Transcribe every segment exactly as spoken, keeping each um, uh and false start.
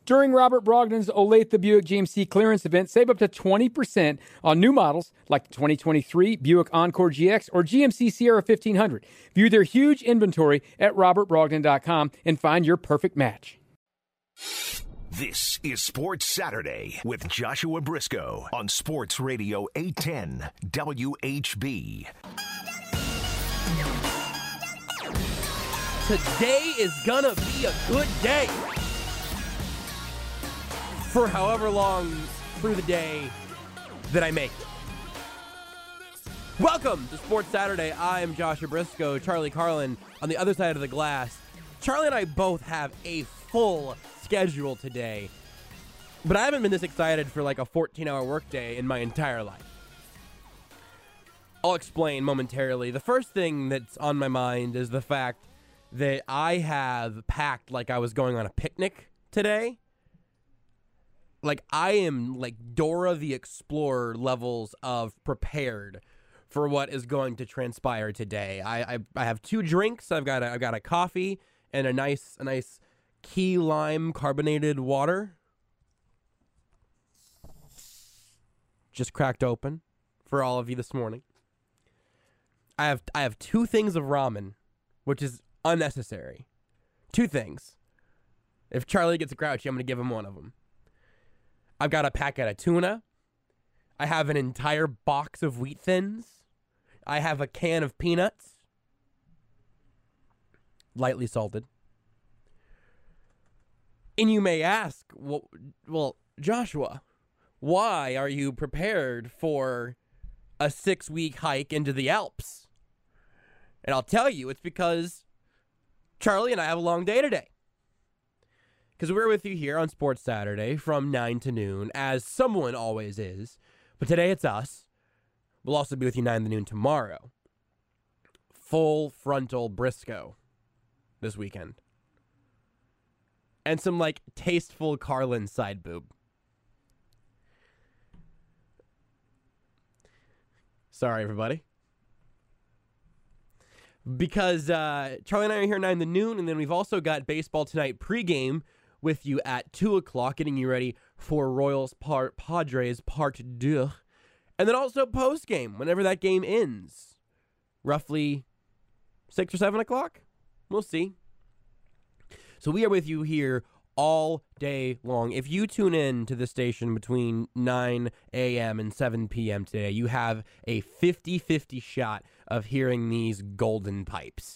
During Robert Brogdon's Olathe Buick G M C clearance event, save up to twenty percent on new models like the twenty twenty-three Buick Encore G X or G M C Sierra fifteen hundred. View their huge inventory at robert brogdon dot com and find your perfect match. This is Sports Saturday with Joshua Briscoe on Sports Radio eight ten W H B. Today is gonna be a good day. For however long through the day that I make it. Welcome to Sports Saturday. I am Joshua Briscoe, Charlie Carlin on the other side of the glass. Charlie and I both have a full schedule today, but I haven't been this excited for like a fourteen-hour workday in my entire life. I'll explain momentarily. The first thing that's on my mind is the fact that I have packed like I was going on a picnic today. Like, I am, like, Dora the Explorer levels of prepared for what is going to transpire today. I I, I have two drinks. I've got a, I've got a coffee and a nice a nice key lime carbonated water. Just cracked open for all of you this morning. I have I have two things of ramen, which is unnecessary. Two things. If Charlie gets grouchy, I'm going to give him one of them. I've got a packet of tuna. I have an entire box of Wheat Thins. I have a can of peanuts. Lightly salted. And you may ask, well, well, Joshua, why are you prepared for a six-week hike into the Alps? And I'll tell you, it's because Charlie and I have a long day today. Because we're with you here on Sports Saturday from nine to noon, as someone always is. But today it's us. We'll also be with you nine to noon tomorrow. Full frontal Briscoe this weekend. And some, like, tasteful Carlin side boob. Sorry, everybody. Because uh, Charlie and I are here nine to noon, and then we've also got baseball tonight pregame with you at two o'clock, getting you ready for Royals part Padres part deux. And then also postgame, whenever that game ends. Roughly six or seven o'clock? We'll see. So we are with you here all day long. If you tune in to the station between nine a.m. and seven p.m. today, you have a fifty-fifty shot of hearing these golden pipes.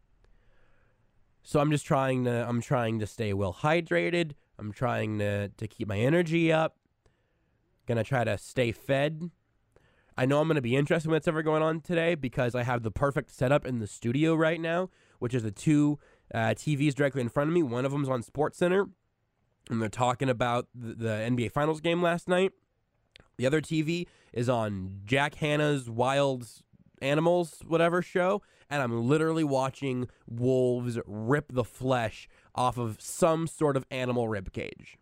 So I'm just trying to I'm trying to stay well hydrated. I'm trying to, to keep my energy up. Gonna try to stay fed. I know I'm gonna be interested in what's ever going on today because I have the perfect setup in the studio right now, which is the two uh, T Vs directly in front of me. One of them's on SportsCenter, and they're talking about the, the N B A Finals game last night. The other T V is on Jack Hanna's Wild Animals, whatever show, and I'm literally watching wolves rip the flesh off of some sort of animal rib cage.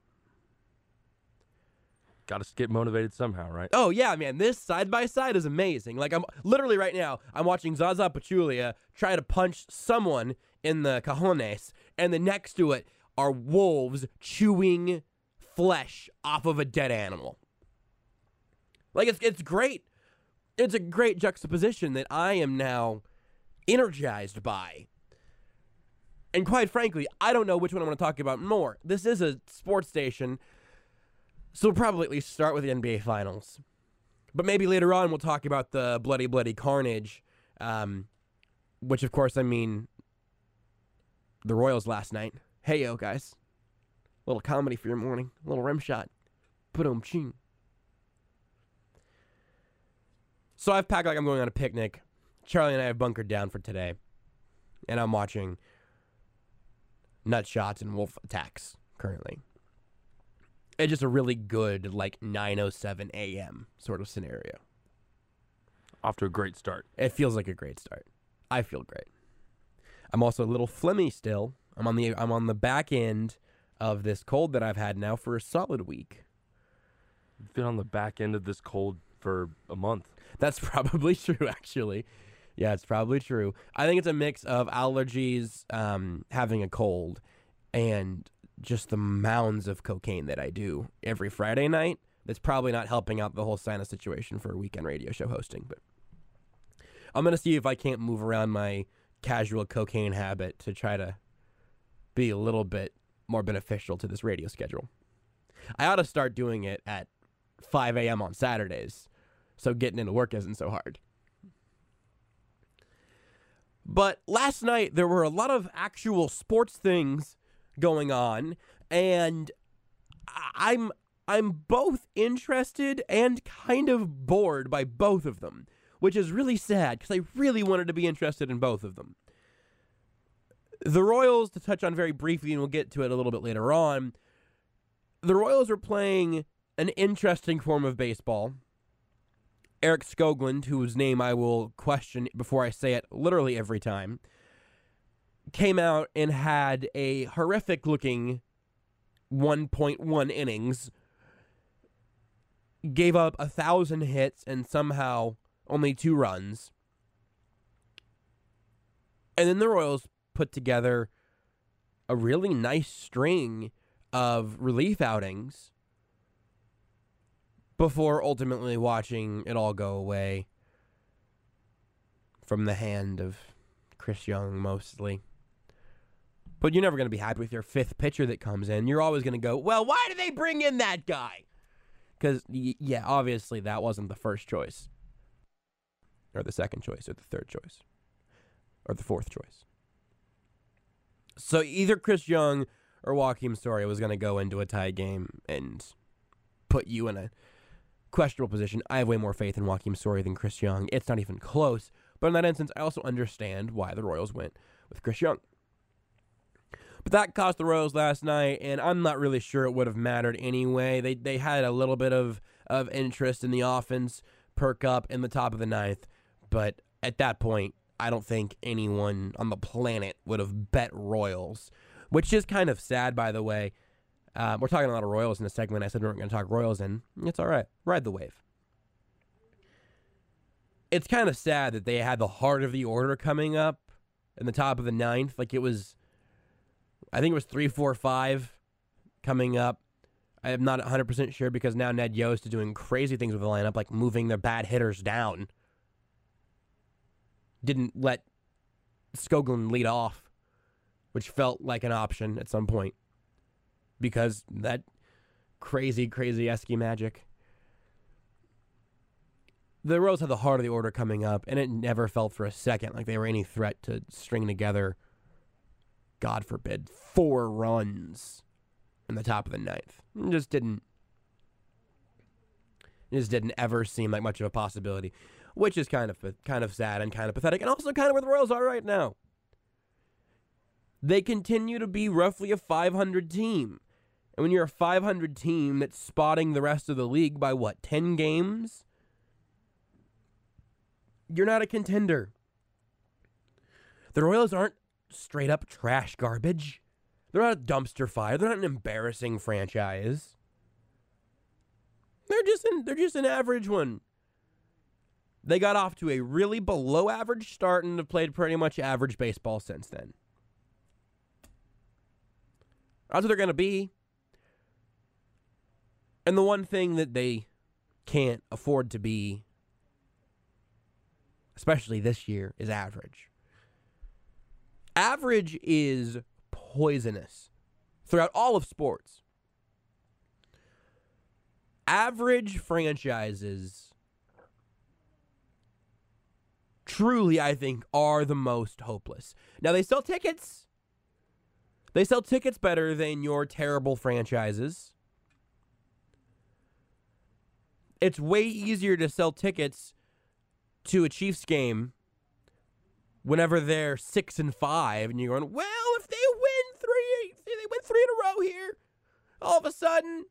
Got to get motivated somehow, right? Oh, yeah, man. This side-by-side is amazing. Like, I'm literally right now, I'm watching Zaza Pachulia try to punch someone in the cojones, and then next to it are wolves chewing flesh off of a dead animal. Like, it's it's great. It's a great juxtaposition that I am now energized by. And quite frankly, I don't know which one I want to talk about more. This is a sports station, so we'll probably at least start with the N B A Finals. But maybe later on we'll talk about the bloody, bloody carnage, um, which, of course, I mean, the Royals last night. Hey, yo, guys. A little comedy for your morning. A little rim shot. Put-um ching. So I've packed like I'm going on a picnic. Charlie and I have bunkered down for today. And I'm watching Nut Shots and Wolf Attacks currently. It's just a really good, like, nine oh seven a.m. sort of scenario. Off to a great start. It feels like a great start. I feel great. I'm also a little phlegmy still. I'm on the I'm on the back end of this cold that I've had now for a solid week. You've been on the back end of this cold for a month. That's probably true, actually. Yeah, it's probably true. I think it's a mix of allergies, um, having a cold, and just the mounds of cocaine that I do every Friday night. That's probably not helping out the whole sinus situation for weekend radio show hosting. But I'm going to see if I can't move around my casual cocaine habit to try to be a little bit more beneficial to this radio schedule. I ought to start doing it at five a.m. on Saturdays, so getting into work isn't so hard. But last night, there were a lot of actual sports things going on, and I'm I'm both interested and kind of bored by both of them, which is really sad, because I really wanted to be interested in both of them. The Royals, to touch on very briefly, and we'll get to it a little bit later on, the Royals are playing an interesting form of baseball. Eric Skoglund, whose name I will question before I say it literally every time, came out and had a horrific-looking one point one innings, gave up a thousand hits and somehow only two runs. And then the Royals put together a really nice string of relief outings before ultimately watching it all go away from the hand of Chris Young mostly. But you're never going to be happy with your fifth pitcher that comes in. You're always going to go, well, why did they bring in that guy? Because, yeah, obviously that wasn't the first choice. Or the second choice, or the third choice. Or the fourth choice. So either Chris Young or Joakim Soria was going to go into a tie game and put you in a questionable position. I have way more faith in Joakim Soria than Chris Young. It's not even close. But in that instance, I also understand why the Royals went with Chris Young. But that cost the Royals last night, and I'm not really sure it would have mattered anyway. They they had a little bit of, of interest in the offense perk up in the top of the ninth, but at that point, I don't think anyone on the planet would have bet Royals, which is kind of sad, by the way. Uh, we're talking a lot of Royals in the segment. I said we weren't going to talk Royals, and it's all right. Ride the wave. It's kind of sad that they had the heart of the order coming up in the top of the ninth. Like it was, I think it was three, four, five coming up. I am not one hundred percent sure because now Ned Yost is doing crazy things with the lineup, like moving their bad hitters down. Didn't let Skoglund lead off, which felt like an option at some point because that crazy, crazy Esky magic. The Royals had the heart of the order coming up, and it never felt for a second like they were any threat to string together, God forbid, four runs in the top of the ninth. It just didn't, it just didn't ever seem like much of a possibility, which is kind of kind of sad and kind of pathetic, and also kind of where the Royals are right now. They continue to be roughly a five hundred team, and when you're a five hundred team that's spotting the rest of the league by what, ten games? You're not a contender. The Royals aren't straight up trash garbage. They're not a dumpster fire. They're not an embarrassing franchise. They're just an, they're just an average one. They got off to a really below average start and have played pretty much average baseball since then. That's what they're going to be. And the one thing that they can't afford to be, especially this year, is average. Average is poisonous throughout all of sports. Average franchises truly, I think, are the most hopeless. Now, they sell tickets. They sell tickets better than your terrible franchises. It's way easier to sell tickets to a Chiefs game whenever they're six and five, and you're going, well, if they win three, if they win three in a row here, all of a sudden,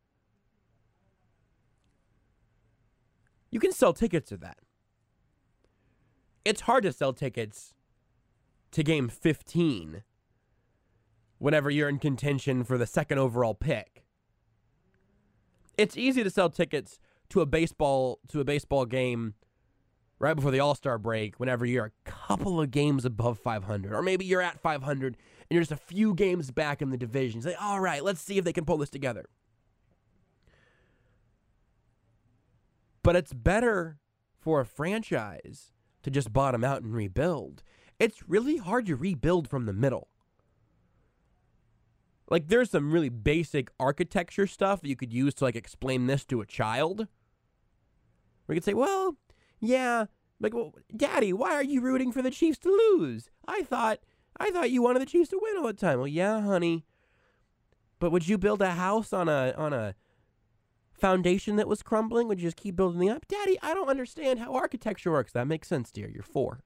you can sell tickets to that. It's hard to sell tickets to game fifteen whenever you're in contention for the second overall pick. It's easy to sell tickets to a baseball to a baseball game right before the All-Star break whenever you're a couple of games above five hundred, or maybe you're at five hundred and you're just a few games back in the division. It's like, all right, let's see if they can pull this together. But it's better for a franchise to just bottom out and rebuild. It's really hard to rebuild from the middle. Like, there's some really basic architecture stuff that you could use to, like, explain this to a child. Where you could say, well, yeah, like, well, Daddy, why are you rooting for the Chiefs to lose? I thought, I thought you wanted the Chiefs to win all the time. Well, yeah, honey. But would you build a house on a on a foundation that was crumbling? Would you just keep building it up? Daddy, I don't understand how architecture works. That makes sense, dear. You're four.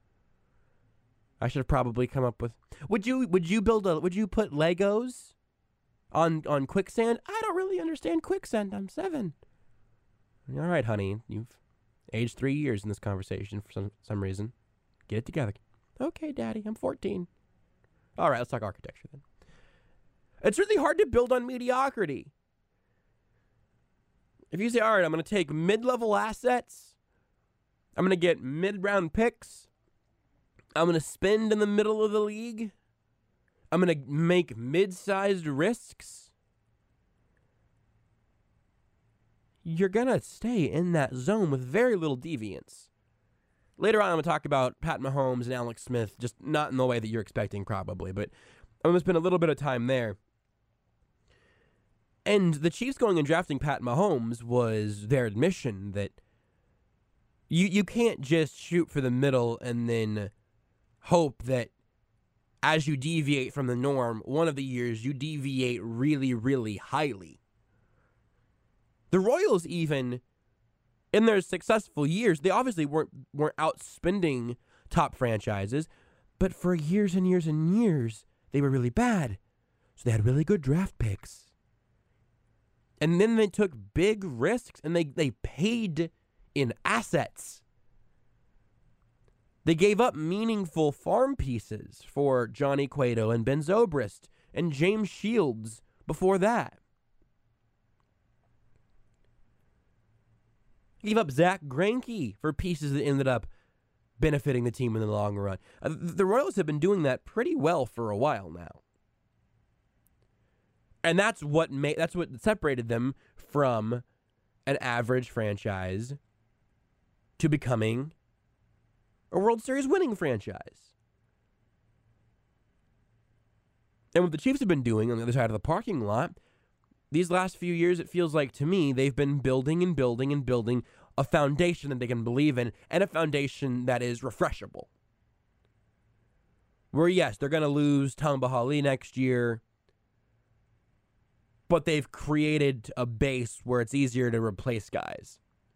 I should have probably come up with. Would you would you build a would you put Legos on on quicksand? I don't really understand quicksand. I'm seven. All right, honey, you've aged three years in this conversation for some some reason. Get it together. Okay, Daddy, I'm fourteen. All right, let's talk architecture then. It's really hard to build on mediocrity. If you say, all right, I'm going to take mid-level assets, I'm going to get mid-round picks, I'm going to spend in the middle of the league, I'm going to make mid-sized risks, you're going to stay in that zone with very little deviance. Later on, I'm going to talk about Pat Mahomes and Alex Smith, just not in the way that you're expecting probably, but I'm going to spend a little bit of time there. And the Chiefs going and drafting Pat Mahomes was their admission that you you can't just shoot for the middle and then hope that as you deviate from the norm, one of the years you deviate really, really highly. The Royals even, in their successful years, they obviously weren't weren't outspending top franchises, but for years and years and years, they were really bad. So they had really good draft picks. And then they took big risks, and they, they paid in assets. They gave up meaningful farm pieces for Johnny Cueto and Ben Zobrist and James Shields before that. Gave up Zach Greinke for pieces that ended up benefiting the team in the long run. Uh, the Royals have been doing that pretty well for a while now. And that's what made that's what separated them from an average franchise to becoming a World Series winning franchise. And what the Chiefs have been doing on the other side of the parking lot, these last few years, it feels like to me, they've been building and building and building a foundation that they can believe in, and a foundation that is refreshable. Where, yes, they're going to lose Tamba Hali next year, but they've created a base where it's easier to replace guys.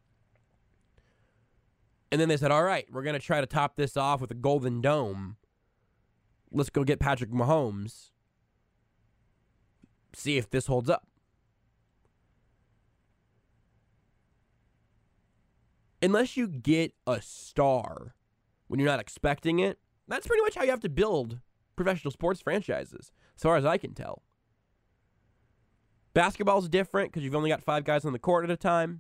And then they said, all right, we're going to try to top this off with a Golden Dome. Let's go get Patrick Mahomes. See if this holds up. Unless you get a star when you're not expecting it, that's pretty much how you have to build professional sports franchises, as far as I can tell. Basketball's different because you've only got five guys on the court at a time.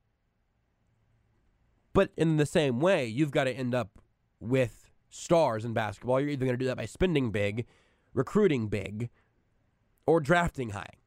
But in the same way, you've got to end up with stars in basketball. You're either going to do that by spending big, recruiting big, or drafting high.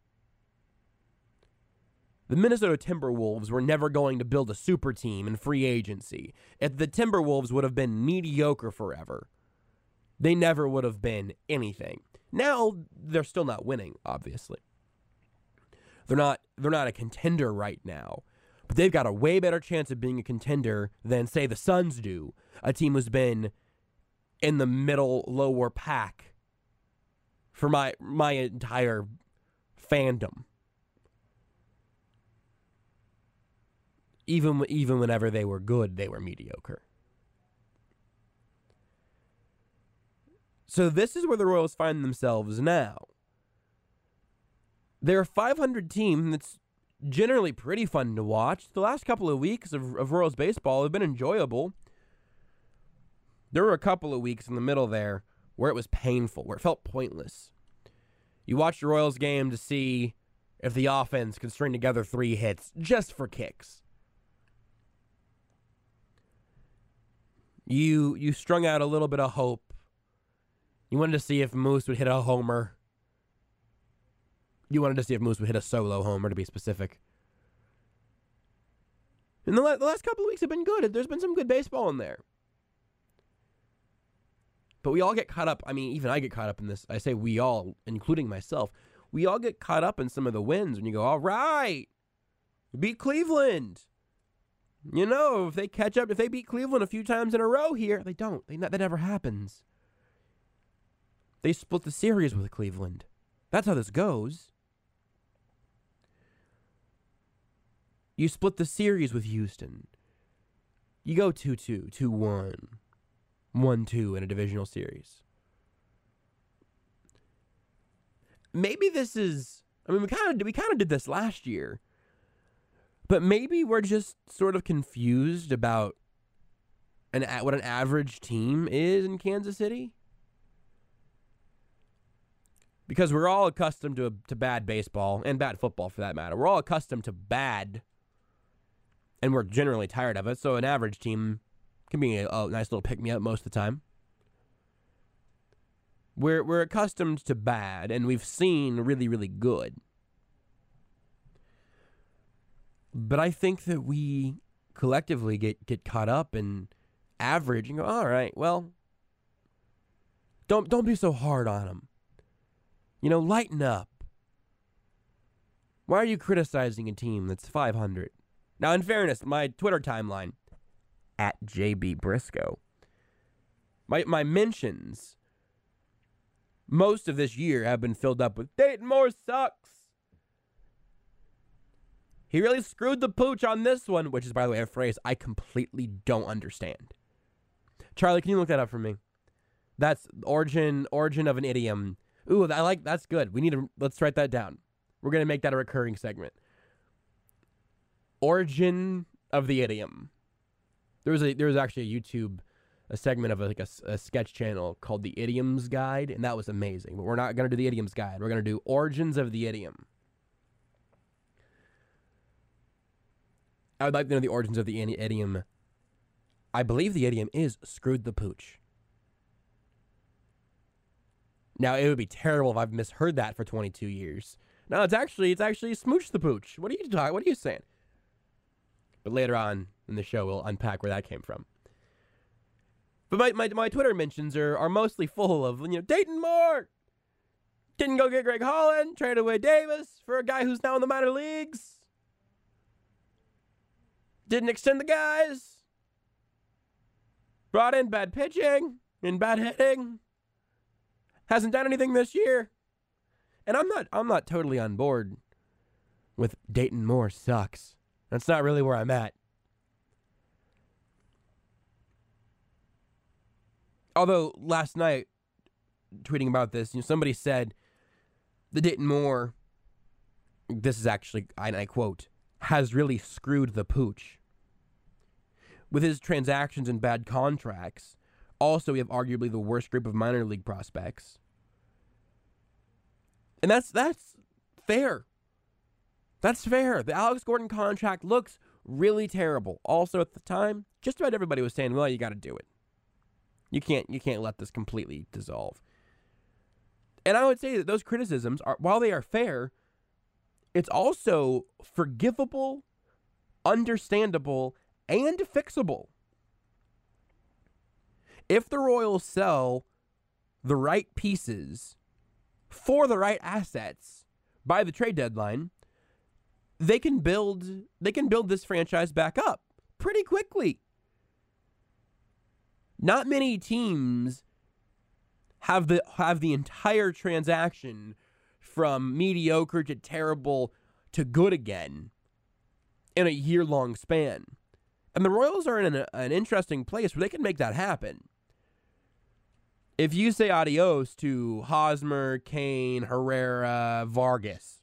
The Minnesota Timberwolves were never going to build a super team in free agency. If the Timberwolves would have been mediocre forever, they never would have been anything. Now, they're still not winning, obviously. They're not they're not a contender right now, but they've got a way better chance of being a contender than, say, the Suns do, a team who's been in the middle, lower pack for my my entire fandom. Even even whenever they were good, they were mediocre. So this is where the Royals find themselves now. They're a five hundred team that's generally pretty fun to watch. The last couple of weeks of, of Royals baseball have been enjoyable. There were a couple of weeks in the middle there where it was painful, where it felt pointless. You watch the Royals game to see if the offense can string together three hits just for kicks. You you strung out a little bit of hope You wanted to see if Moose would hit a homer. You wanted to see if Moose would hit a solo homer, to be specific. And the, la- the last couple of weeks have been good. There's been some good baseball in there. But we all get caught up. I mean, even I get caught up in this. I say we all, including myself. We all get caught up in some of the wins when you go, all right, beat Cleveland. You know, if they catch up, if they beat Cleveland a few times in a row here, they don't. They, that never happens. They split the series with Cleveland. That's how this goes. You split the series with Houston. You go two two, two one, one two in a divisional series. Maybe this is, I mean, we kind of we kind of did this last year. But maybe we're just sort of confused about an what an average team is in Kansas City. Because we're all accustomed to to bad baseball and bad football for that matter. We're all accustomed to bad. And we're generally tired of it, so an average team can be a, a nice little pick-me-up most of the time. We're we're accustomed to bad, and we've seen really, really good. But I think that we collectively get, get caught up in average and go, all right, well, don't don't be so hard on them. You know, lighten up. Why are you criticizing a team that's five hundred? Now, in fairness, my Twitter timeline, at J B Briscoe, my my mentions, most of this year have been filled up with, Dayton Moore sucks. He really screwed the pooch on this one, which is, by the way, a phrase I completely don't understand. Charlie, can you look that up for me? That's origin origin of an idiom. Ooh, I like, that's good. We need to, let's write that down. We're going to make that a recurring segment. Origin of the idiom. There was a there was actually a YouTube a segment of a, like a, a sketch channel called the Idioms Guide, and that was amazing. But we're not going to do the Idioms Guide. We're going to do Origins of the Idiom. I would like to know the origins of the idiom. I believe the idiom is screwed the pooch. Now, it would be terrible if I've misheard that for twenty-two years. No, it's actually it's actually smooch the pooch. What are you talking? What are you saying? But later on in the show, we'll unpack where that came from. But my, my, my Twitter mentions are, are mostly full of, you know, Dayton Moore didn't go get Greg Holland, traded away Davis for a guy who's now in the minor leagues. Didn't extend the guys. Brought in bad pitching and bad hitting. Hasn't done anything this year. And I'm not I'm not totally on board with Dayton Moore sucks. That's not really where I'm at. Although last night, tweeting about this, you know, somebody said the Dayton Moore, this is actually, and I quote, has really screwed the pooch. With his transactions and bad contracts, also we have arguably the worst group of minor league prospects. And that's that's fair. That's fair. The Alex Gordon contract looks really terrible. Also at the time, just about everybody was saying, well, you got to do it. You can't you can't let this completely dissolve. And I would say that those criticisms, are, while they are fair, it's also forgivable, understandable, and fixable. If the Royals sell the right pieces for the right assets by the trade deadline, they can build they can build this franchise back up pretty quickly. Not many teams have the have the entire transaction from mediocre to terrible to good again in a year-long span. And the Royals are in an, an interesting place where they can make that happen. If you say adios to Hosmer, Kane, Herrera, Vargas,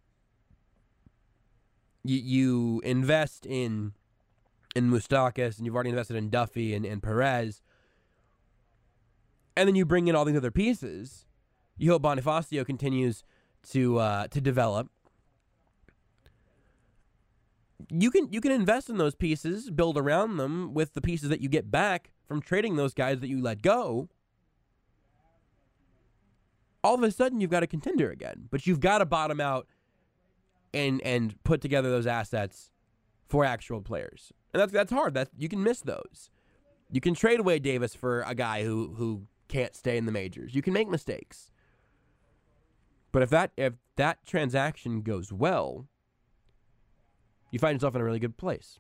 you, you invest in in Moustakas, and you've already invested in Duffy and, and Perez, and then you bring in all these other pieces. You hope Bonifacio continues to uh, to develop. You can you can invest in those pieces, build around them with the pieces that you get back from trading those guys that you let go. all of a sudden you've got a contender again. But you've got to bottom out and and put together those assets for actual players. And that's that's hard. That you can miss those. You can trade away Davis for a guy who who can't stay in the majors. You can make mistakes. But if that if that transaction goes well, you find yourself in a really good place.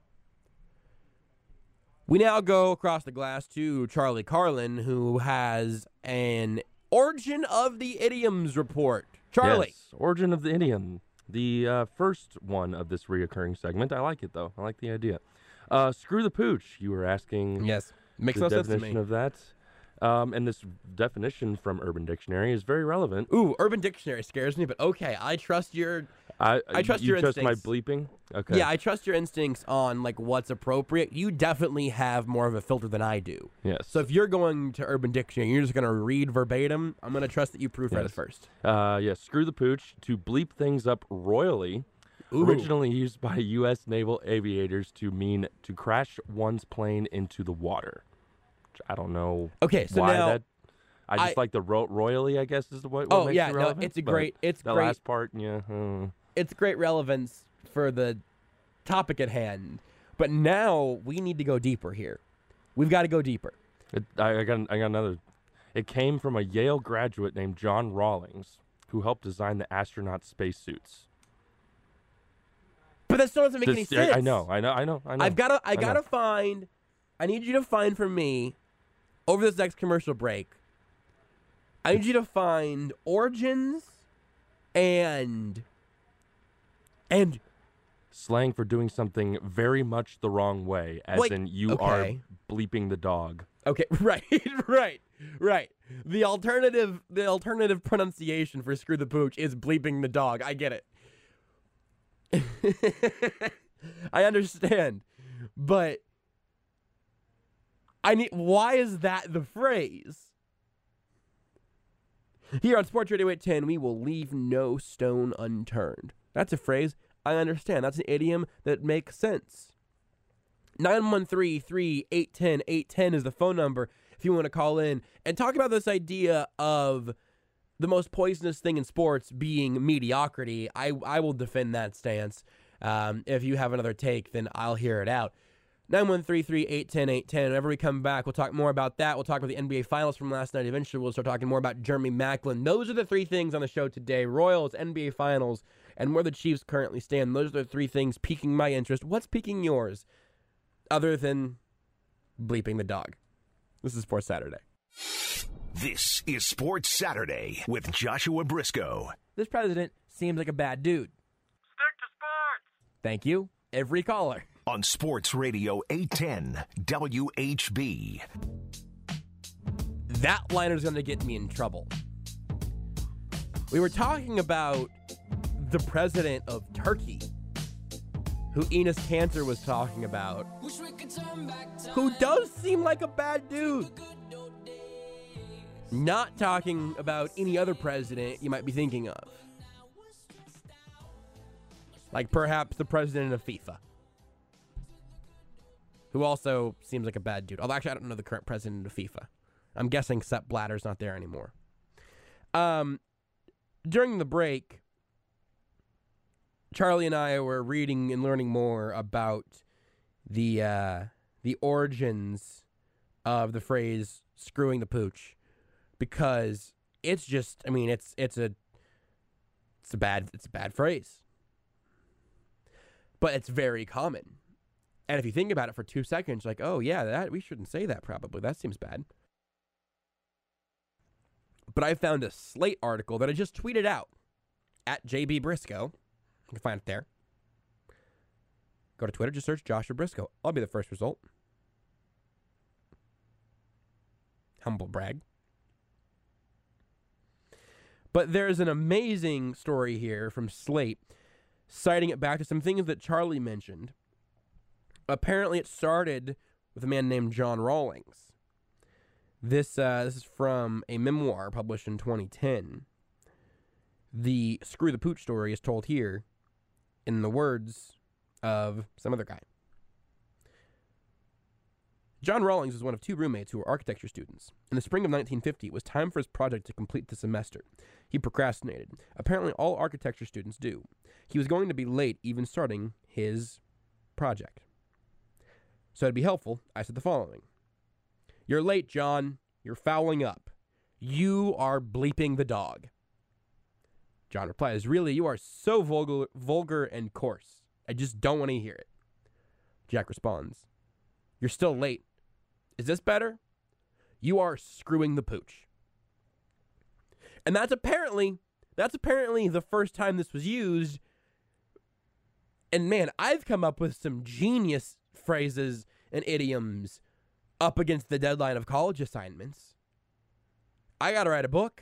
We now go across the glass to Charlie Carlin, who has an Origin of the Idioms report. Charlie. Yes, Origin of the Idiom. The uh, first one of this reoccurring segment. I like it, though. I like the idea. Uh, screw the pooch. You were asking Yes. Makes the no sense to definition me. of that. Um, and this definition from Urban Dictionary is very relevant. Ooh, Urban Dictionary scares me, but okay, I trust your I, I trust you your trust my instincts. bleeping? Okay. Yeah, I trust your instincts on like what's appropriate. You definitely have more of a filter than I do. Yes. So if you're going to Urban Dictionary, you're just going to read verbatim, I'm going to trust that you proofread it Yes. first. Uh, yes, screw the pooch, to bleep things up royally, Ooh. originally used by U S naval aviators to mean to crash one's plane into the water. Which I don't know Okay, so why now that. I just I- like the ro- royally, I guess, is the what, what Oh, makes yeah, it no, relevant. it's a but great- it's the great- last part, yeah. uh, it's great relevance for the topic at hand. But now we need to go deeper here. We've got to go deeper. It, I, I got I got another. It came from a Yale graduate named John Rawlings, who helped design the astronaut spacesuits. But that still doesn't make any This- I- sense. I know, I know, I know, I know. I've got to I, I got to know. find I need you to find for me over this next commercial break. I need you to find origins and and Slang for doing something very much the wrong way, as Wait, in you okay. are bleeping the dog. okay, right, right, right. The alternative the alternative pronunciation for screw the pooch is bleeping the dog. I get it. I understand. But I need why is that the phrase? Here on Sports Radio eight ten, we will leave no stone unturned. That's a phrase I understand. That's an idiom that makes sense. nine one three, three eight one zero, eight one zero is the phone number if you want to call in and talk about this idea of the most poisonous thing in sports being mediocrity. I, I will defend that stance. Um, if you have another take, then I'll hear it out. nine one three, three eight one zero, eight one zero. Whenever we come back, we'll talk more about that. We'll talk about the N B A Finals from last night. Eventually, we'll start talking more about Jeremy Maclin. Those are the three things on the show today. Royals, N B A Finals, and where the Chiefs currently stand. Those are the three things piquing my interest. What's piquing yours? Other than bleeping the dog. This is Sports Saturday. This is Sports Saturday with Joshua Briscoe. This president seems like a bad dude. Stick to sports! Thank you. Every caller. On Sports Radio eight ten W H B. That liner's going to get me in trouble. We were talking about the president of Turkey, who Enos Cantor was talking about, who does seem like a bad dude. Not talking about any other president you might be thinking of. Like perhaps the president of FIFA, who also seems like a bad dude. Although actually I don't know the current president of FIFA. I'm guessing Sepp Blatter's not there anymore. Um, during the break, Charlie and I were reading and learning more about the uh, the origins of the phrase "screwing the pooch," because it's just, I mean, it's it's a it's a bad it's a bad phrase, but it's very common. And if you think about it for two seconds, like, oh yeah, that we shouldn't say that. Probably that seems bad. But I found a Slate article that I just tweeted out at J B Briscoe. You can find it there. Go to Twitter, just search Joshua Briscoe. I'll be the first result. Humble brag. But there's an amazing story here from Slate, citing it back to some things that Charlie mentioned. Apparently, it started with a man named John Rawlings. This uh, this is from a memoir published in twenty ten. The Screw the Pooch story is told here in the words of some other guy. John Rawlings was one of two roommates who were architecture students. In the spring of nineteen fifty, it was time for his project to complete the semester. He procrastinated. Apparently, all architecture students do. He was going to be late even starting his project. So it'd be helpful, I said the following. You're late, John. You're fouling up. You are bleeping the dog. John replies, really, you are so vulgar, vulgar and coarse. I just don't want to hear it. Jack responds, you're still late. Is this better? You are screwing the pooch. And that's apparently, that's apparently the first time this was used. And man, I've come up with some genius phrases and idioms up against the deadline of college assignments. I got to write a book.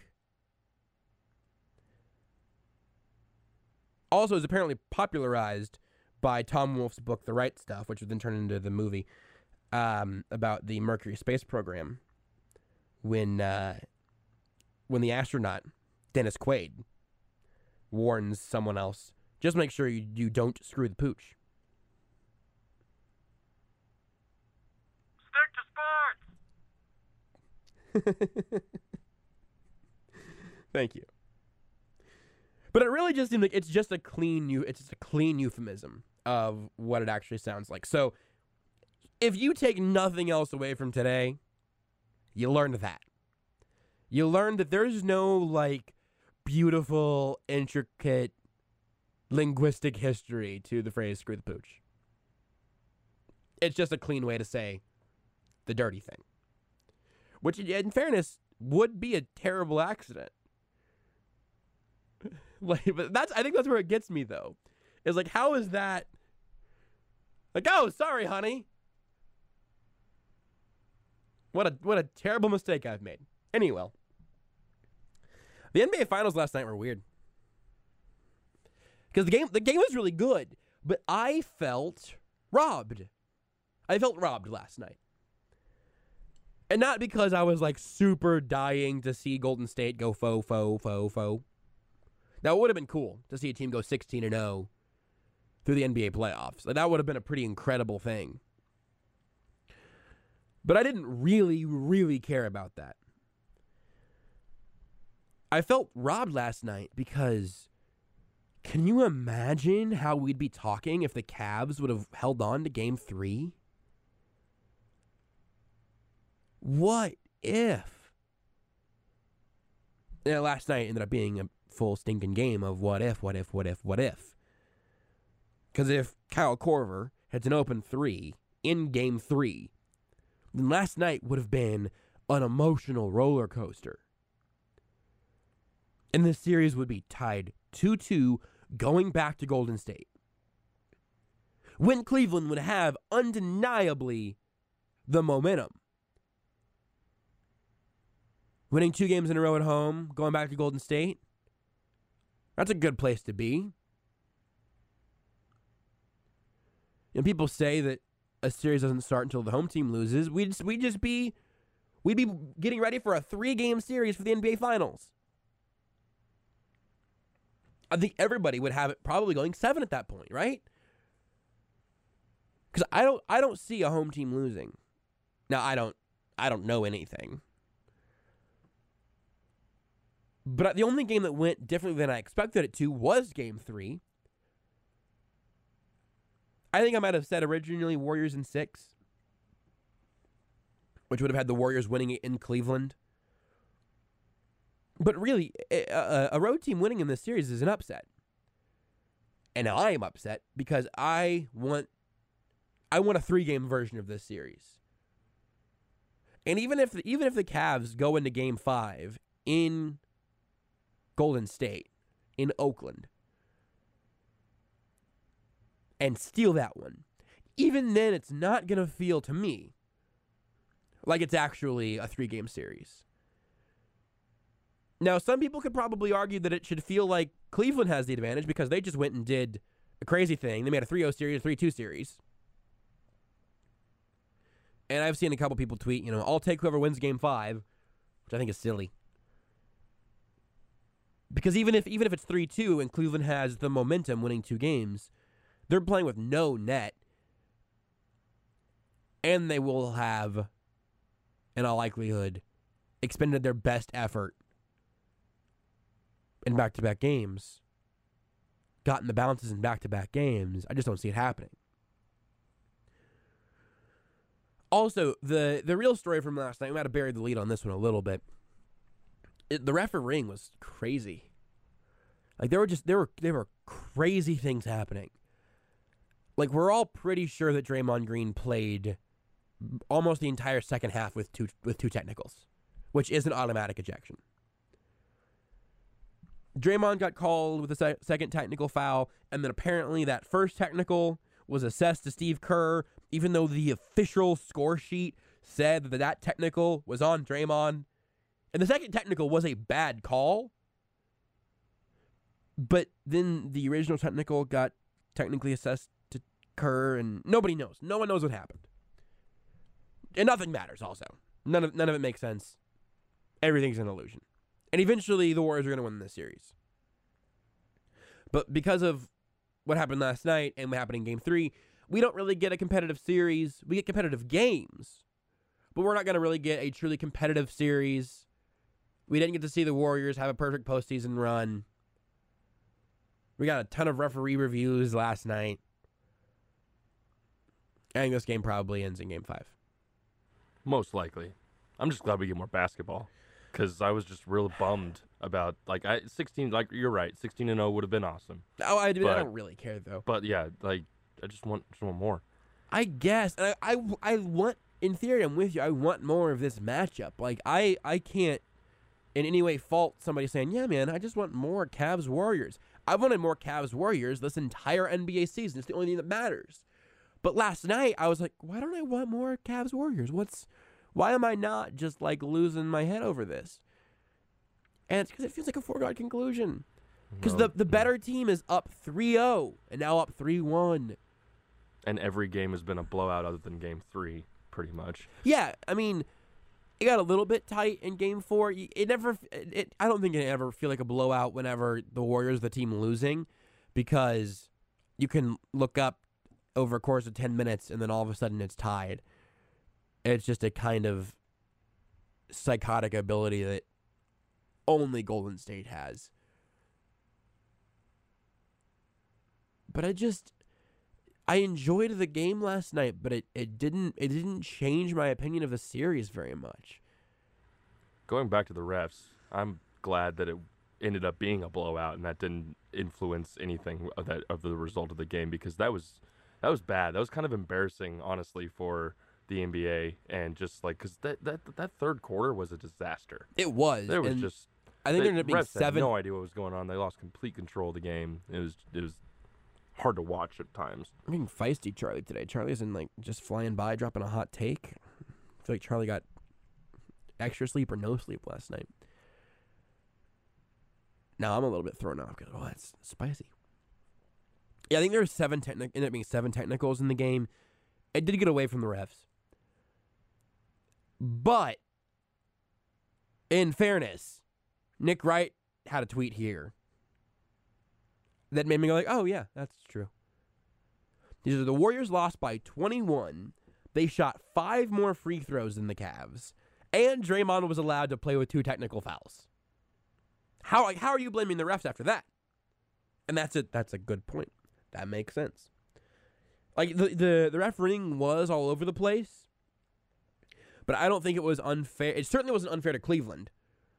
Also, is apparently popularized by Tom Wolfe's book, The Right Stuff, which was then turned into the movie um, about the Mercury space program. When uh, when the astronaut, Dennis Quaid, warns someone else, just make sure you, you don't screw the pooch. Stick to sports! Thank you. But it really just seems like it's just a clean it's just a clean euphemism of what it actually sounds like. So if you take nothing else away from today, you learned that. You learned that there's no like beautiful, intricate linguistic history to the phrase screw the pooch. It's just a clean way to say the dirty thing. Which, in fairness, would be a terrible accident. Like, but that's I think that's where it gets me though. Is like, how is that like, oh, sorry, honey. What a what a terrible mistake I've made. Anyway. The N B A finals last night were weird. Because the game the game was really good, but I felt robbed. I felt robbed last night. And not because I was like super dying to see Golden State go fo fo fo fo. Now, it would have been cool to see a team go sixteen and oh through the N B A playoffs. Like, that would have been a pretty incredible thing. But I didn't really, really care about that. I felt robbed last night because can you imagine how we'd be talking if the Cavs would have held on to game three? What if? Yeah, last night ended up being a full stinking game of what if, what if, what if, what if. Because if Kyle Korver hits an open three in game three, then last night would have been an emotional roller coaster. And this series would be tied two two going back to Golden State. When Cleveland would have undeniably the momentum. Winning two games in a row at home, going back to Golden State. That's a good place to be. And people say that a series doesn't start until the home team loses. We'd just, we'd just be, we'd be getting ready for a three-game series for the N B A Finals. I think everybody would have it probably going seven at that point, right? Because I don't, I don't see a home team losing. Now I don't, I don't know anything. But the only game that went differently than I expected it to was game three. I think I might have said originally Warriors in six, which would have had the Warriors winning it in Cleveland. But really, a, a road team winning in this series is an upset. And I am upset because I want I want a three-game version of this series. And even if the, even if the Cavs go into game five in Golden State, in Oakland, and steal that one, even then it's not going to feel to me like it's actually a three-game series. Now, some people could probably argue that it should feel like Cleveland has the advantage because they just went and did a crazy thing. They made a three oh series, a three two series. And I've seen a couple people tweet, you know, I'll take whoever wins game five, which I think is silly. Because even if even if it's three two and Cleveland has the momentum winning two games, they're playing with no net. and they will have, in all likelihood, expended their best effort in back-to-back games, gotten the bounces in back-to-back games. I just don't see it happening. Also, the, the real story from last night, we might have buried the lead on this one a little bit. It, the refereeing was crazy. Like, there were just, there were, there were crazy things happening. Like, we're all pretty sure that Draymond Green played almost the entire second half with two, with two technicals, which is an automatic ejection. Draymond got called with a se- second technical foul, and then apparently that first technical was assessed to Steve Kerr, even though the official score sheet said that that technical was on Draymond. And the second technical was a bad call, but then the original technical got technically assessed to Kerr, and nobody knows. No one knows what happened. And nothing matters also. None of, none of it makes sense. Everything's an illusion. And eventually the Warriors are going to win this series. But because of what happened last night and what happened in game three, we don't really get a competitive series. We get competitive games, but we're not going to really get a truly competitive series. We didn't get to see the Warriors have a perfect postseason run. We got a ton of referee reviews last night. I think this game probably ends in game five. Most likely. I'm just glad we get more basketball. Because I was just real bummed about, like, I sixteen, like, you're right, sixteen and oh would have been awesome. Oh, I, but, I don't really care, though. But, yeah, like, I just want, just want more. I guess. And I, I, I want, in theory, I'm with you, I want more of this matchup. Like, I, I can't in any way fault somebody saying, yeah, man, I just want more Cavs-Warriors. I've wanted more Cavs-Warriors this entire N B A season. It's the only thing that matters. But last night, I was like, why don't I want more Cavs-Warriors? What's... Why am I not just, like, losing my head over this? And it's because it feels like a foregone conclusion. Because No, the, the better team is up three oh and now up three one. And every game has been a blowout other than game three, pretty much. Yeah, I mean, it got a little bit tight in game four. It never, it, I don't think it ever feel like a blowout whenever the Warriors are the team losing, because you can look up over a course of ten minutes and then all of a sudden it's tied. It's just a kind of psychotic ability that only Golden State has. But I just, I enjoyed the game last night, but it, it didn't it didn't change my opinion of the series very much. Going back to the refs, I'm glad that it ended up being a blowout and that didn't influence anything of that of the result of the game, because that was that was bad. That was kind of embarrassing, honestly, for the N B A, and just like, because that, that that third quarter was a disaster. It was. There was and just I think the there ended up being refs had seven. no idea what was going on. They lost complete control of the game. It was it was hard to watch at times. I'm getting feisty, Charlie, today. Charlie's in, like, just flying by, dropping a hot take. I feel like Charlie got extra sleep or no sleep last night. Now I'm a little bit thrown off because, oh, that's spicy. Yeah, I think there were seven techni- ended up being seven technicals in the game. It did get away from the refs. But, in fairness, Nick Wright had a tweet here that made me go like, oh, yeah, that's true. He says, the Warriors lost by twenty-one. They shot five more free throws than the Cavs. And Draymond was allowed to play with two technical fouls. How how are you blaming the refs after that? And that's a, that's a good point. That makes sense. Like, the, the, the refereeing was all over the place. But I don't think it was unfair. It certainly wasn't unfair to Cleveland.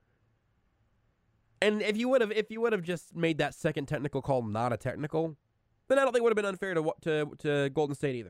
And if you would have, if you would have just made that second technical call not a technical, then I don't think it would have been unfair to to to Golden State either.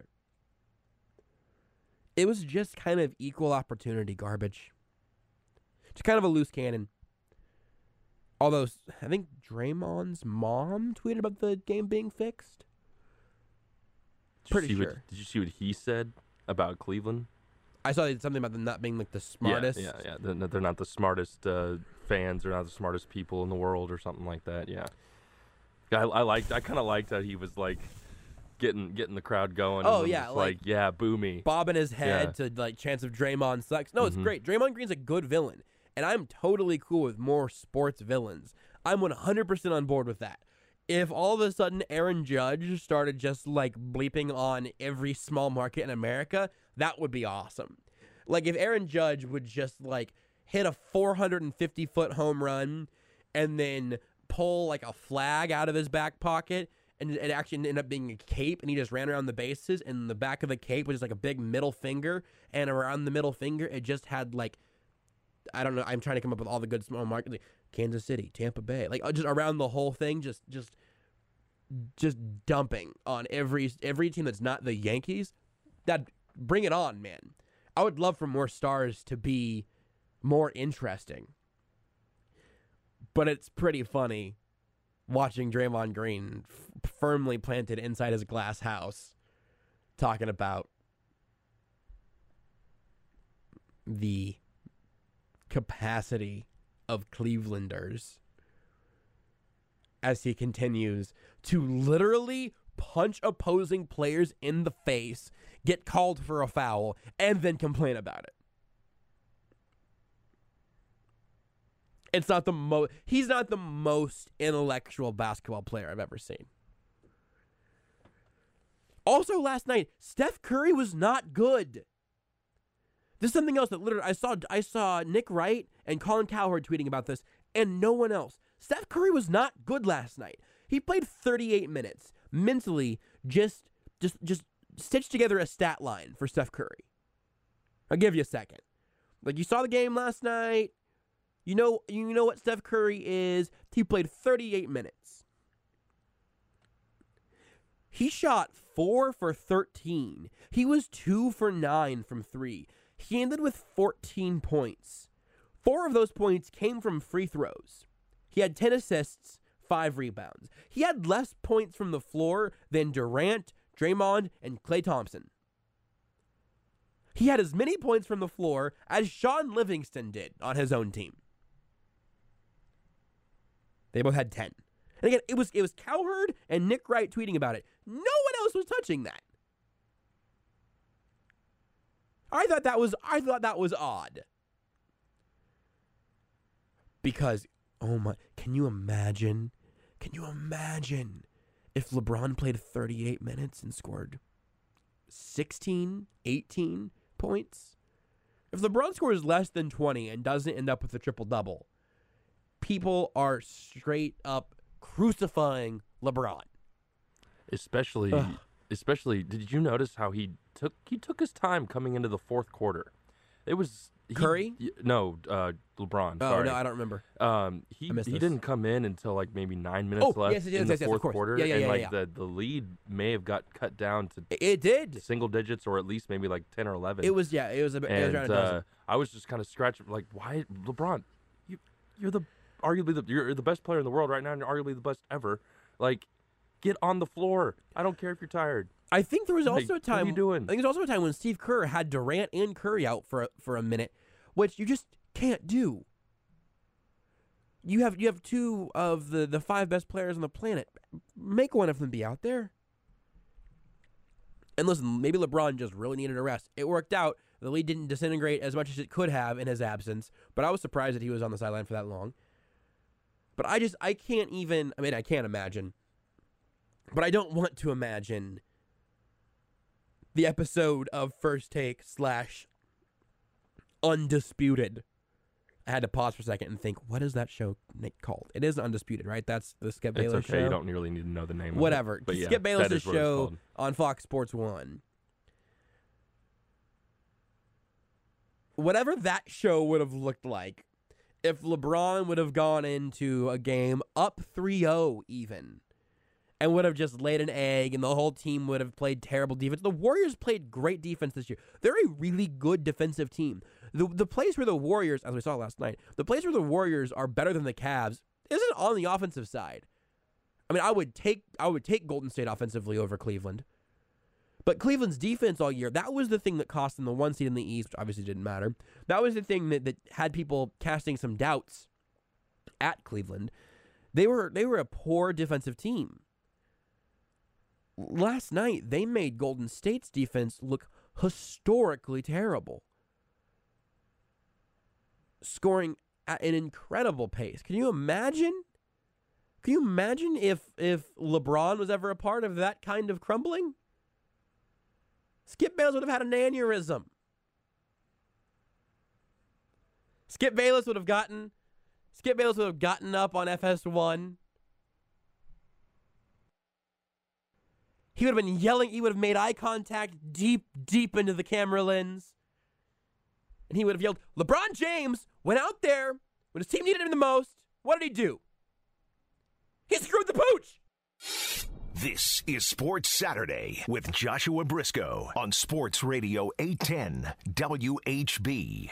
It was just kind of equal opportunity garbage. It's kind of a loose cannon. Although I think Draymond's mom tweeted about the game being fixed. Did you Pretty see sure. What, did you see what he said about Cleveland? I saw something about them not being like the smartest. Yeah, yeah, yeah. They're, they're not the smartest uh, fans. They're not the smartest people in the world, or something like that. Yeah. I, I liked. I kind of liked that he was like getting getting the crowd going. Oh, and yeah, just like- like yeah, boo me. Bobbing his head Yeah. to like chants of Draymond sucks. No, it's Mhm. great. Draymond Green's a good villain, and I'm totally cool with more sports villains. I'm one hundred percent on board with that. if all of a sudden Aaron Judge started just like bleeping on every small market in America, that would be awesome. Like if Aaron Judge would just like hit a four hundred fifty foot home run and then pull like a flag out of his back pocket, and it actually ended up being a cape, and he just ran around the bases, and the back of the cape was just like a big middle finger, and around the middle finger it just had like, I don't know, I'm trying to come up with all the good small markets, like Kansas City, Tampa Bay, like just around the whole thing, just just just dumping on every every team that's not the Yankees. That bring it on, man. I would love for more stars to be more interesting. But it's pretty funny watching Draymond Green f- firmly planted inside his glass house talking about the capacity of Clevelanders as he continues to literally punch opposing players in the face, get called for a foul, and then complain about it. It's not the mo- he's not the most intellectual basketball player I've ever seen. Also last night, Steph Curry was not good. This is something else that literally I saw I saw Nick Wright and Colin Cowherd tweeting about this, and no one else. Steph Curry was not good last night. He played thirty-eight minutes. Mentally, just just just stitch together a stat line for Steph Curry. I'll give you a second. Like you saw the game last night. You know, you know what Steph Curry is. He played thirty-eight minutes. He shot four for thirteen. He was two for nine from three. He ended with fourteen points. Four of those points came from free throws. He had ten assists, five rebounds. He had less points from the floor than Durant, Draymond, and Klay Thompson. He had as many points from the floor as Sean Livingston did on his own team. They both had ten. And again, it was it was Cowherd and Nick Wright tweeting about it. No one else was touching that. I thought that was I thought that was odd. Because, oh my, can you imagine? Can you imagine if LeBron played thirty-eight minutes and scored sixteen, eighteen points? If LeBron scores less than twenty and doesn't end up with a triple-double, people are straight up crucifying LeBron. Especially, Ugh. especially, did you notice how he took he took his time coming into the fourth quarter? It was he, Curry? No, uh, LeBron. Oh sorry. no, I don't remember. Um, he he this. didn't come in until like maybe nine minutes oh, left yes, yes, in yes, the yes, fourth yes, quarter, yeah, yeah, and yeah, like yeah. the the lead may have got cut down to it did single digits or at least maybe like ten or eleven. It was yeah, it was a bit. And it was around a dozen. uh, I was just kind of scratching like, why LeBron? You you're the arguably the you're the best player in the world right now, and you're arguably the best ever. Like, get on the floor. I don't care if you're tired. I think there was also like, a time. What are you doing? I think there's also a time when Steve Kerr had Durant and Curry out for a, for a minute, which you just can't do. You have you have two of the, the five best players on the planet. Make one of them be out there. And listen, maybe LeBron just really needed a rest. It worked out. The lead didn't disintegrate as much as it could have in his absence, but I was surprised that he was on the sideline for that long. But I just, I can't even, I mean, I can't imagine, but I don't want to imagine the episode of First Take slash Undisputed. I had to pause for a second and think, what is that show called? It is Undisputed, right? That's the Skip Bayless it's okay. show. You don't really need to know the name Whatever. of it. But Skip yeah, Bayless' show on Fox Sports one. Whatever that show would have looked like if LeBron would have gone into a game up three oh even and would have just laid an egg and the whole team would have played terrible defense. The Warriors played great defense this year. They're a really good defensive team. The the place where the Warriors, as we saw last night, the place where the Warriors are better than the Cavs isn't on the offensive side. I mean, I would take I would take Golden State offensively over Cleveland. But Cleveland's defense all year, that was the thing that cost them the one seed in the East, which obviously didn't matter. That was the thing that, that had people casting some doubts at Cleveland. They were they were a poor defensive team. Last night, they made Golden State's defense look historically terrible. Scoring at an incredible pace. Can you imagine? Can you imagine if if LeBron was ever a part of that kind of crumbling? Skip Bayless would have had an aneurysm. Skip Bayless would have gotten Skip Bayless would have gotten up on F S one. He would have been yelling. He would have made eye contact deep, deep into the camera lens. And he would have yelled, LeBron James went out there when his team needed him the most. What did he do? He screwed the pooch. This is Sports Saturday with Joshua Briscoe on Sports Radio eight ten W H B.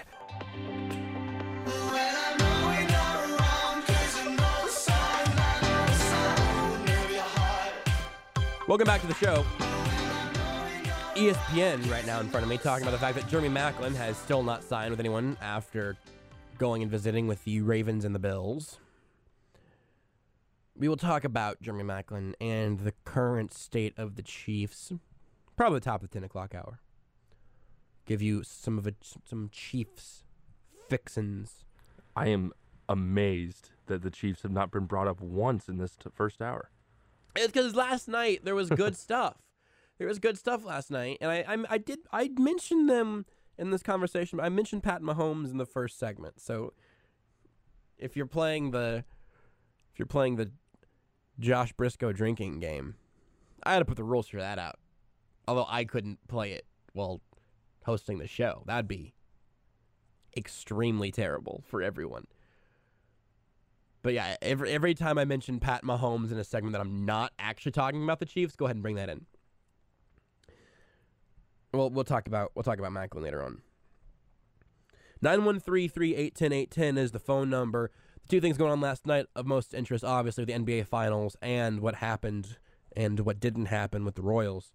Welcome back to the show. E S P N right now in front of me talking about the fact that Jeremy Maclin has still not signed with anyone after going and visiting with the Ravens and the Bills. We will talk about Jeremy Maclin and the current state of the Chiefs, probably the top of the ten o'clock hour. Give you some of it, some Chiefs fixins. I am amazed that the Chiefs have not been brought up once in this t- first hour. It's because last night there was good stuff. There was good stuff last night, and I, I, I did, I mentioned them in this conversation. I mentioned Pat Mahomes in the first segment. So, if you're playing the, if you're playing the Josh Briscoe drinking game, I had to put the rules for that out. Although I couldn't play it while hosting the show, that'd be extremely terrible for everyone. But yeah, every every time I mention Pat Mahomes in a segment that I'm not actually talking about the Chiefs, go ahead and bring that in. Well, we'll talk about we'll talk about Maclin later on. nine one three, three eight one zero, eight one zero is the phone number. The two things going on last night of most interest, obviously, the N B A Finals and what happened and what didn't happen with the Royals.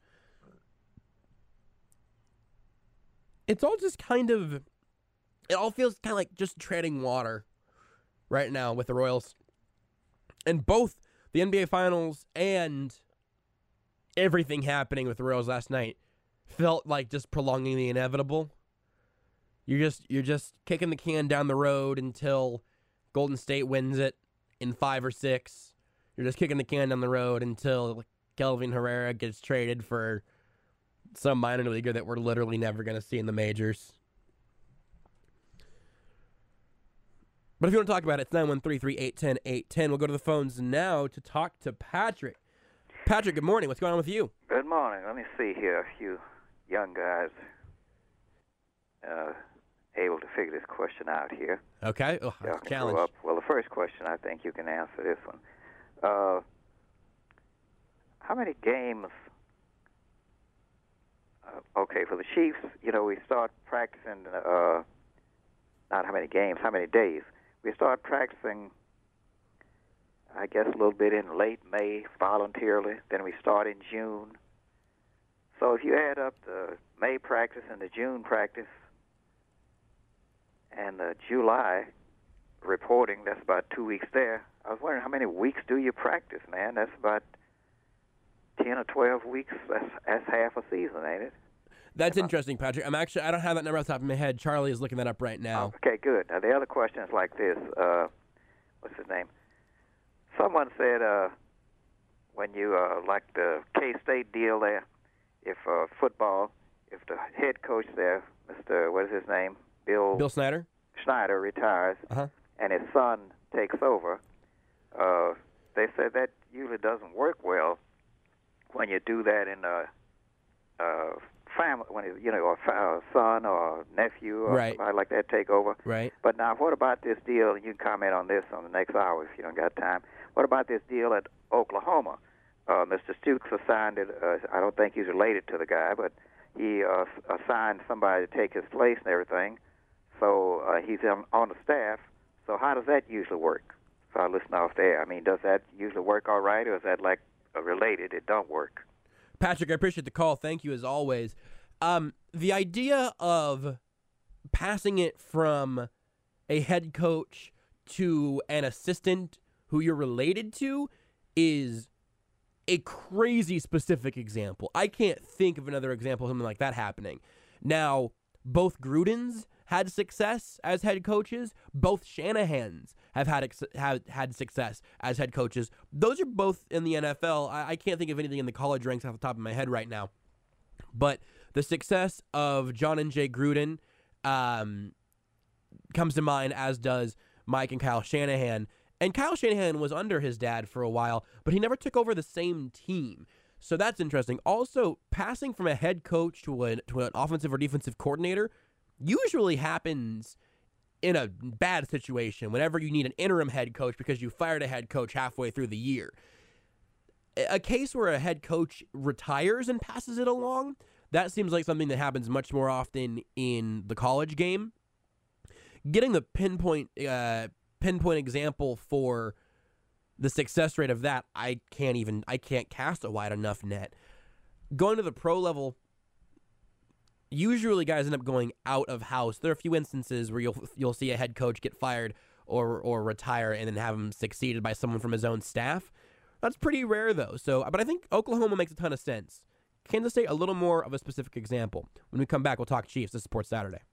It's all just kind of, it all feels kind of like just treading water right now with the Royals. And both the N B A Finals and everything happening with the Royals last night felt like just prolonging the inevitable. You're just you're just kicking the can down the road until Golden State wins it in five or six. You're just kicking the can down the road until Kelvin Herrera gets traded for some minor leaguer that we're literally never going to see in the majors. But if you want to talk about it, it's nine one three, three eight one zero, eight one zero. We'll go to the phones now to talk to Patrick. Patrick, good morning. What's going on with you? Good morning. Let me see here. A few young guys uh, able to figure this question out here. Okay. Oh, Y'all can challenge. grow up. Well, the first question, I think you can answer this one. Uh, how many games... Uh, okay, for the Chiefs, you know, we start practicing, uh, not how many games, how many days. We start practicing, I guess, a little bit in late May voluntarily. Then we start in June. So if you add up the May practice and the June practice and the July reporting, that's about two weeks there. I was wondering how many weeks do you practice, man? That's about ten or twelve weeks. That's, that's half a season, ain't it? That's interesting, Patrick. I'm actually, I don't have that number off the top of my head. Charlie is looking that up right now. Okay, good. Now, the other question is like this. Uh, what's his name? Someone said uh, when you, uh, like the K-State deal there, if uh, football, if the head coach there, Mister what is his name? Bill Bill Snyder? Schneider retires, Uh-huh. and his son takes over, uh, they said that usually doesn't work well when you do that in a, a family, when it, you know, a uh, son or nephew or Right. somebody like that take over. Right. But now, what about this deal? You can comment on this on the next hour if you don't got time. What about this deal at Oklahoma? Uh, Mister Stooks assigned it. Uh, I don't think he's related to the guy, but he uh, assigned somebody to take his place and everything. So uh, he's on, on the staff. So how does that usually work? So I listen off there. I mean, does that usually work all right, or is that like uh, related? It don't work. Patrick, I appreciate the call. Thank you as always. Um, the idea of passing it from a head coach to an assistant who you're related to is a crazy specific example. I can't think of another example of something like that happening. Now, both Grudens had success as head coaches. Both Shanahans have had ex- have had success as head coaches. Those are both in the N F L. I, I can't think of anything in the college ranks off the top of my head right now. But the success of John and Jay Gruden um, comes to mind, as does Mike and Kyle Shanahan. And Kyle Shanahan was under his dad for a while, but he never took over the same team. So that's interesting. Also, passing from a head coach to, a, to an offensive or defensive coordinator usually happens in a bad situation whenever you need an interim head coach because you fired a head coach halfway through the year. A case where a head coach retires and passes it along, that seems like something that happens much more often in the college game. Getting the pinpoint uh, pinpoint example for the success rate of that, I can't even, I can't cast a wide enough net. Going to the pro level, usually guys end up going out of house. There are a few instances where you'll you'll see a head coach get fired or or retire and then have him succeeded by someone from his own staff. That's pretty rare though. So, but I think Oklahoma makes a ton of sense. Kansas State, a little more of a specific example. When we come back, we'll talk Chiefs. This is Sports Saturday.